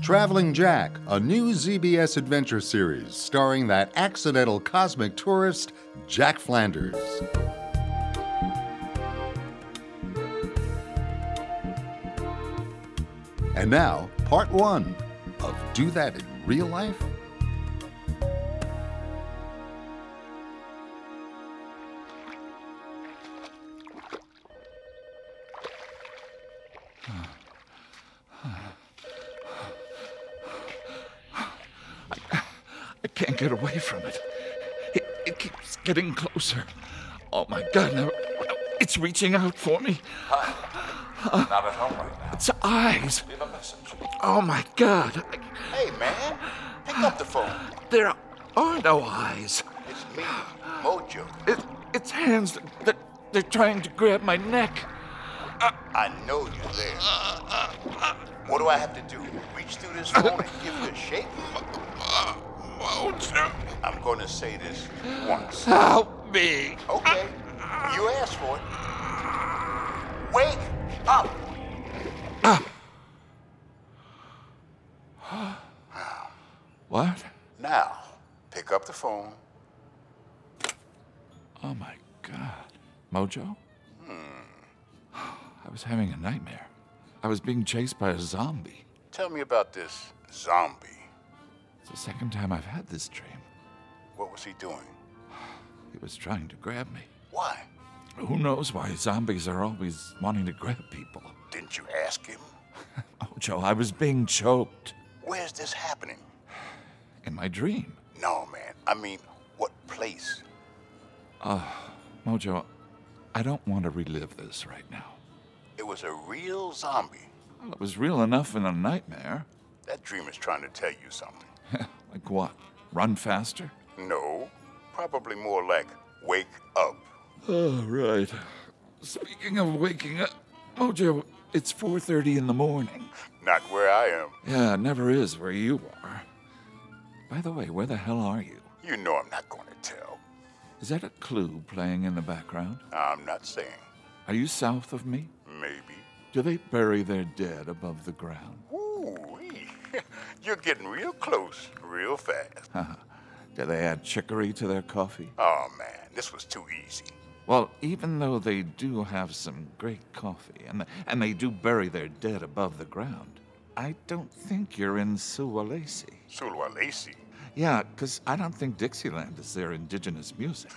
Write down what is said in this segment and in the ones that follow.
Traveling Jack, a new ZBS adventure series starring that accidental cosmic tourist, Jack Flanders. And now, part 1 of Do That in Real Life? I can't get away from it. It keeps getting closer. Oh my God, now it's reaching out for me. Hi. Not at home right now. Its eyes. Leave a message. Oh my God. Hey, man. Pick up the phone. There are no eyes. It's me, Mojo. Its hands. They're trying to grab my neck. I know you're there. What do I have to do? Reach through this phone and give you a shake? Mojo. I'm going to say this once. Help me. Okay. You asked for it. Wake up. What? Now, pick up the phone. Oh my God. Mojo? I was having a nightmare. I was being chased by a zombie. Tell me about this zombie. It's the second time I've had this dream. What was he doing? He was trying to grab me. Why? Who knows why zombies are always wanting to grab people? Didn't you ask him? Mojo, I was being choked. Where's this happening? In my dream. No, man. I mean, what place? Mojo, I don't want to relive this right now. It was a real zombie. Well, it was real enough in a nightmare. That dream is trying to tell you something. Like what? Run faster? No, probably more like wake up. Oh, right. Speaking of waking up, Mojo, it's 4:30 in the morning. Not where I am. Yeah, it never is where you are. By the way, where the hell are you? You know I'm not going to tell. Is that a clue playing in the background? I'm not saying. Are you south of me? Maybe. Do they bury their dead above the ground? Ooh-wee. You're getting real close, real fast. Do they add chicory to their coffee? Oh, man, this was too easy. Well, even though they do have some great coffee, and they do bury their dead above the ground, I don't think you're in Sulawesi. Sulawesi? Yeah, because I don't think Dixieland is their indigenous music.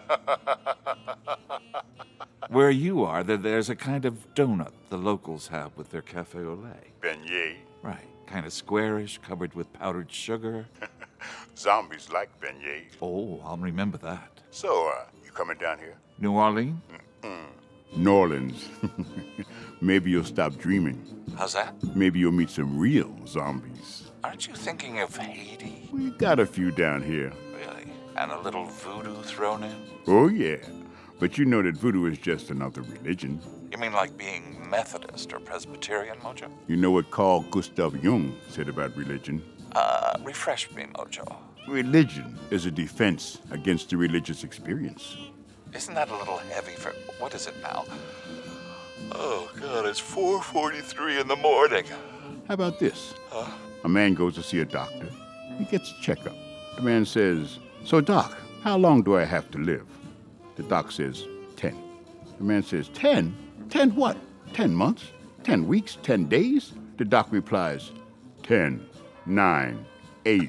Where you are, there's a kind of donut the locals have with their cafe au lait. Beignet. Right, kind of squarish, covered with powdered sugar. Zombies like beignets. Oh, I'll remember that. So, you coming down here? New Orleans? New Orleans. Maybe you'll stop dreaming. How's that? Maybe you'll meet some real zombies. Aren't you thinking of Haiti? We got a few down here. Really? And a little voodoo thrown in? Oh, yeah. But you know that voodoo is just another religion. You mean like being Methodist or Presbyterian, Mojo? You know what Carl Gustav Jung said about religion? Refresh me, Mojo. Religion is a defense against the religious experience. Isn't that a little heavy for... What is it now? Oh, God, it's 4:43 in the morning. How about this? A man goes to see a doctor. He gets a checkup. The man says, "So, doc, how long do I have to live?" The doc says, 10. The man says, 10? 10 what? 10 months? 10 weeks? 10 days? The doc replies, 10, 9, 8.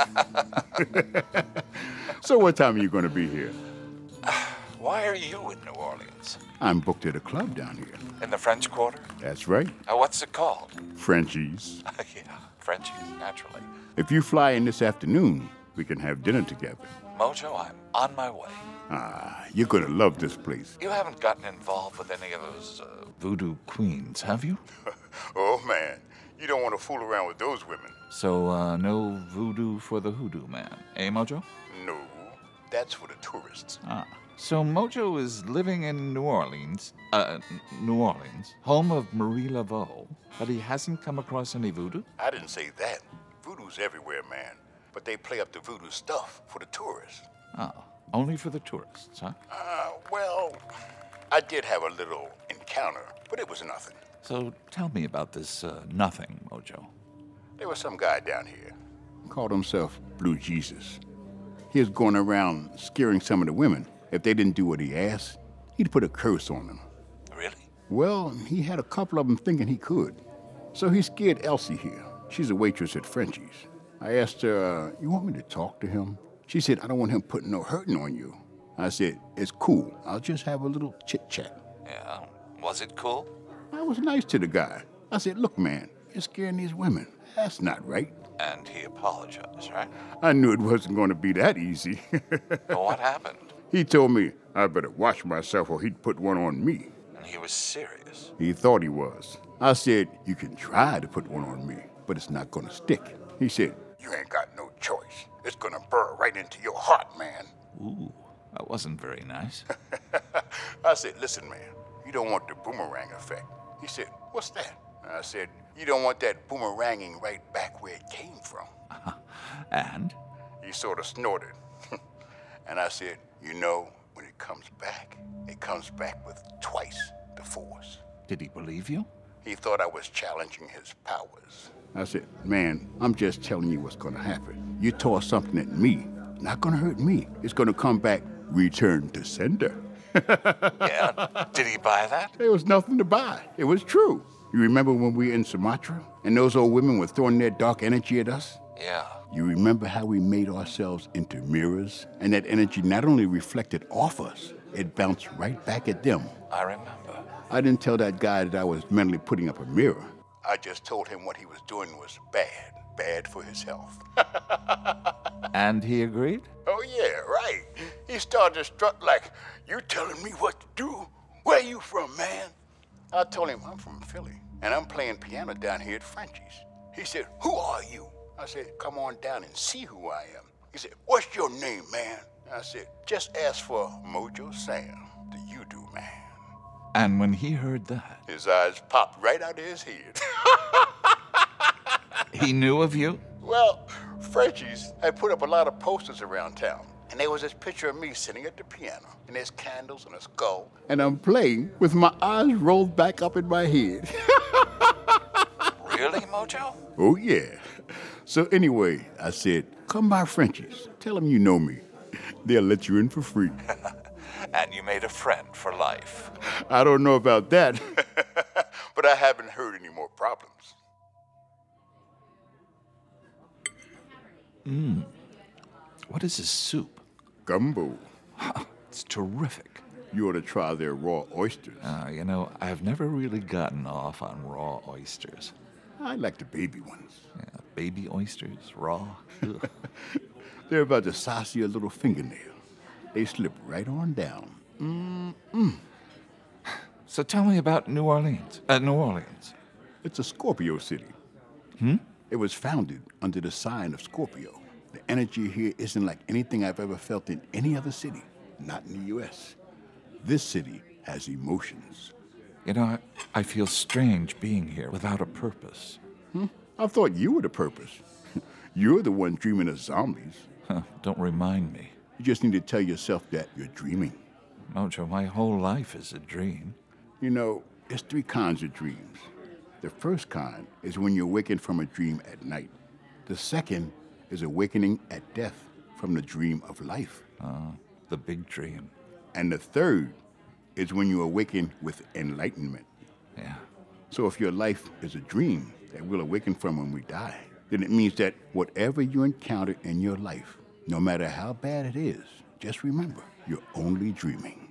So what time are you going to be here? Why are you in New Orleans? I'm booked at a club down here. In the French Quarter? That's right. What's it called? Frenchies. Yeah, Frenchies, naturally. If you fly in this afternoon, we can have dinner together. Mojo, I'm on my way. You're going to love this place. You haven't gotten involved with any of those, Voodoo queens, have you? Oh, man. You don't want to fool around with those women. So, no voodoo for the hoodoo man, eh, Mojo? No, that's for the tourists. So Mojo is living in New Orleans, home of Marie Laveau, but he hasn't come across any voodoo? I didn't say that. Voodoo's everywhere, man. But they play up the voodoo stuff for the tourists. Oh, only for the tourists, huh? Well, I did have a little encounter, but it was nothing. So tell me about this nothing, Mojo. There was some guy down here, called himself Blue Jesus. He was going around scaring some of the women. If they didn't do what he asked, he'd put a curse on them. Really? Well, he had a couple of them thinking he could. So he scared Elsie here. She's a waitress at Frenchie's. I asked her, you want me to talk to him? She said, I don't want him putting no hurting on you. I said, it's cool. I'll just have a little chit-chat. Yeah. Was it cool? I was nice to the guy. I said, look, man, you're scaring these women. That's not right. And he apologized, right? I knew it wasn't going to be that easy. Well, what happened? He told me I better watch myself or he'd put one on me. And he was serious. He thought he was. I said, you can try to put one on me, but it's not going to stick. He said, you ain't got no choice. It's going to burr right into your heart, man. Ooh, that wasn't very nice. I said, listen, man, you don't want the boomerang effect. He said, what's that? I said, you don't want that boomeranging right back where it came from. And? He sort of snorted. And I said, you know, when it comes back with twice the force. Did he believe you? He thought I was challenging his powers. I said, man, I'm just telling you what's going to happen. You toss something at me, not going to hurt me. It's going to come back, return to sender. Yeah? Did he buy that? There was nothing to buy. It was true. You remember when we were in Sumatra and those old women were throwing their dark energy at us? Yeah. You remember how we made ourselves into mirrors and that energy not only reflected off us, it bounced right back at them. I remember. I didn't tell that guy that I was mentally putting up a mirror. I just told him what he was doing was bad for his health. And he agreed? Oh, yeah, right. He started to strut like, you telling me what to do? Where you from, man? I told him I'm from Philly, and I'm playing piano down here at Frenchie's. He said, who are you? I said, come on down and see who I am. He said, what's your name, man? I said, just ask for Mojo Sam, the you-do man. And when he heard that, His eyes popped right out of his head. he knew of you? Well, Frenchie's had put up a lot of posters around town. And there was this picture of me sitting at the piano, and there's candles and a skull. And I'm playing with my eyes rolled back up in my head. Really, Mojo? Oh, yeah. So anyway, I said, come by Frenchie's. Tell them you know me. They'll let you in for free. And you made a friend for life. I don't know about that, but I haven't heard any more problems. What is this soup? Gumbo. It's terrific. You ought to try their raw oysters. You know, I've never really gotten off on raw oysters. I like the baby ones. Yeah, baby oysters, raw. Ugh. They're about the size of your little fingernail. They slip right on down. So tell me about New Orleans. New Orleans. It's a Scorpio city. It was founded under the sign of Scorpio. The energy here isn't like anything I've ever felt in any other city, not in the U.S. This city has emotions. You know, I feel strange being here without a purpose. I thought you were the purpose. You're the one dreaming of zombies. Don't remind me. You just need to tell yourself that you're dreaming. Mojo, my whole life is a dream. You know, there's 3 kinds of dreams. The first kind is when you awaken from a dream at night. The second is awakening at death from the dream of life. The big dream. And the third is when you awaken with enlightenment. Yeah. So if your life is a dream that we'll awaken from when we die, then it means that whatever you encounter in your life, no matter how bad it is, just remember, you're only dreaming.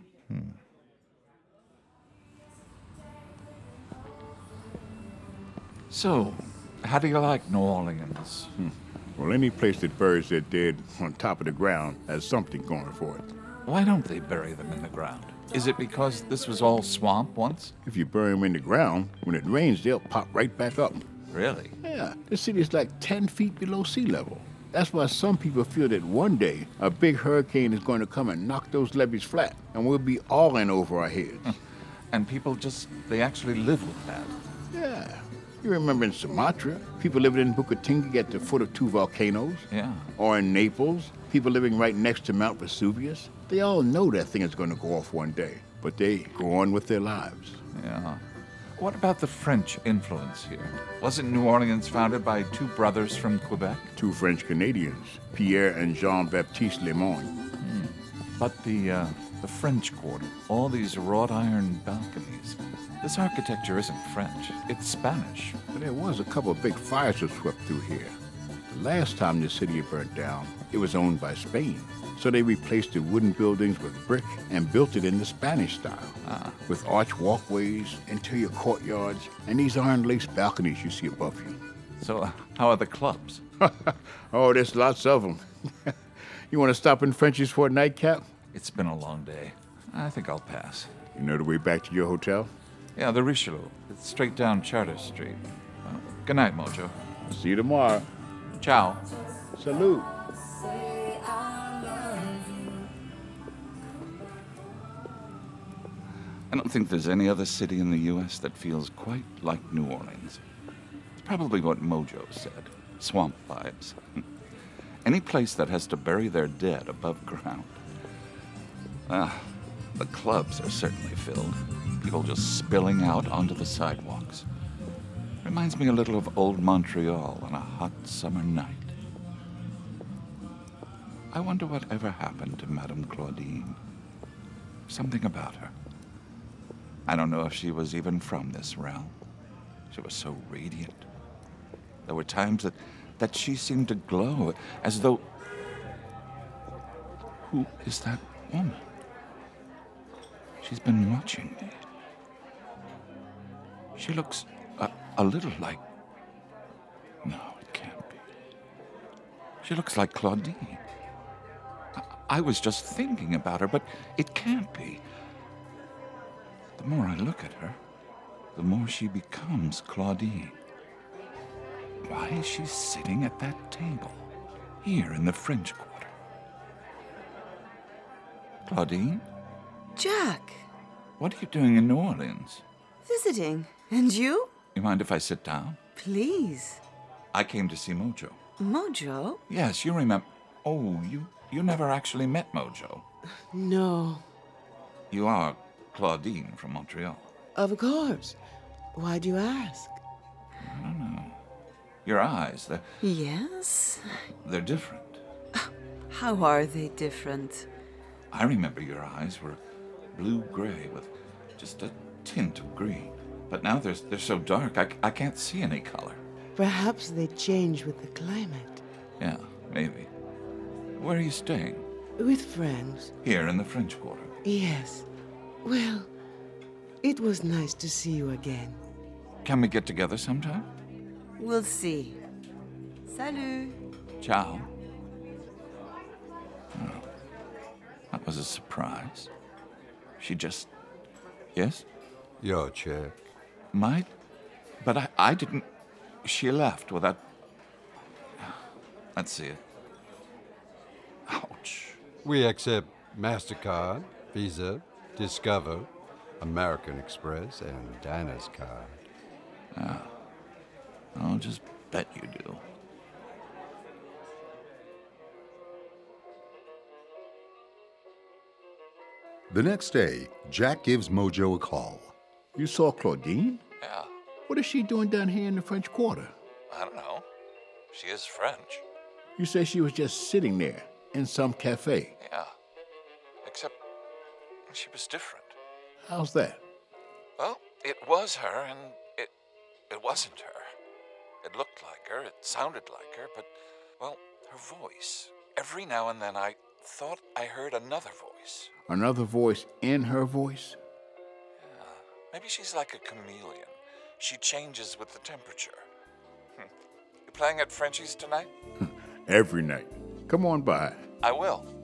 So, how do you like New Orleans? Well, any place that buries their dead on top of the ground has something going for it. Why don't they bury them in the ground? Is it because this was all swamp once? If you bury them in the ground, when it rains, they'll pop right back up. Really? Yeah, the city's like 10 feet below sea level. That's why some people feel that one day a big hurricane is going to come and knock those levees flat, and we'll be all in over our heads. And people they actually live with that. Yeah. You remember in Sumatra, people living in Bukitinga at the foot of 2 volcanoes? Yeah. Or in Naples, people living right next to Mount Vesuvius? They all know that thing is going to go off one day, but they go on with their lives. Yeah. What about the French influence here? Wasn't New Orleans founded by two brothers from Quebec? Two French Canadians, Pierre and Jean-Baptiste Lemoyne. But the French Quarter, all these wrought iron balconies. This architecture isn't French, it's Spanish. But there was a couple of big fires that swept through here. The last time the city burnt down, it was owned by Spain. So they replaced the wooden buildings with brick and built it in the Spanish style. With arch walkways, interior courtyards, and these iron lace balconies you see above you. So how are the clubs? Oh, there's lots of them. You want to stop in Frenchie's for a nightcap? It's been a long day. I think I'll pass. You know the way back to your hotel? Yeah, the Richelieu. It's straight down Charter Street. Good night, Mojo. See you tomorrow. Ciao. Salute. I don't think there's any other city in the U.S. that feels quite like New Orleans. It's probably what Mojo said. Swamp vibes. Any place that has to bury their dead above ground. The clubs are certainly filled. People just spilling out onto the sidewalks. Reminds me a little of old Montreal on a hot summer night. I wonder what ever happened to Madame Claudine. Something about her. I don't know if she was even from this realm. She was so radiant. There were times that she seemed to glow, as though... Who is that woman? She's been watching me. She looks a little like... No, it can't be. She looks like Claudine. I was just thinking about her, but it can't be. The more I look at her, the more she becomes Claudine. Why is she sitting at that table, here in the French Quarter? Claudine? Jack! What are you doing in New Orleans? Visiting. And you? You mind if I sit down? Please. I came to see Mojo. Mojo? Yes, you remember. Oh, you never actually met Mojo. No. You are Claudine from Montreal. Of course. Why do you ask? I don't know. Your eyes, Yes? they're different. How are they different? I remember your eyes were blue-gray with just a tint of green. But now they're so dark, I can't see any color. Perhaps they change with the climate. Yeah, maybe. Where are you staying? With friends. Here in the French Quarter. Yes. Well, it was nice to see you again. Can we get together sometime? We'll see. Salut. Ciao. Oh, that was a surprise. She just... Yes? Your check. Might? But I didn't... She left without... Let's see it. Ouch. We accept MasterCard, Visa, Discover, American Express, and Dinah's card. I'll just bet you do. The next day, Jack gives Mojo a call. You saw Claudine? Yeah, What is she doing down here in the French Quarter? I don't know. She is French. You say she was just sitting there in some cafe. Yeah. Except she was different. How's that? Well, it was her, and it wasn't her. It looked like her, it sounded like her, but, well, her voice. Every now and then I thought I heard another voice. Another voice in her voice? Yeah. Maybe she's like a chameleon. She changes with the temperature. You playing at Frenchie's tonight? Every night. Come on by. I will.